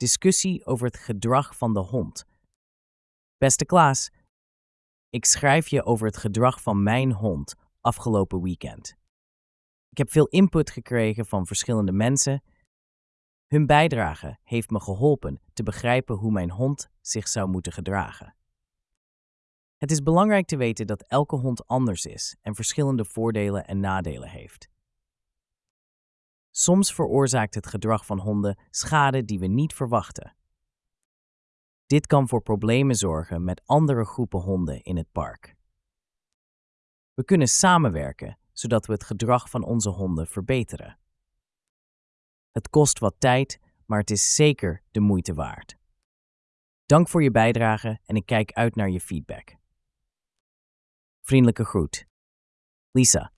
Discussie over het gedrag van de hond. Beste Klaas, ik schrijf je over het gedrag van mijn hond afgelopen weekend. Ik heb veel input gekregen van verschillende mensen. Hun bijdrage heeft me geholpen te begrijpen hoe mijn hond zich zou moeten gedragen. Het is belangrijk te weten dat elke hond anders is en verschillende voordelen en nadelen heeft. Soms veroorzaakt het gedrag van honden schade die we niet verwachten. Dit kan voor problemen zorgen met andere groepen honden in het park. We kunnen samenwerken zodat we het gedrag van onze honden verbeteren. Het kost wat tijd, maar het is zeker de moeite waard. Dank voor je bijdrage en ik kijk uit naar je feedback. Vriendelijke groet. Lisa.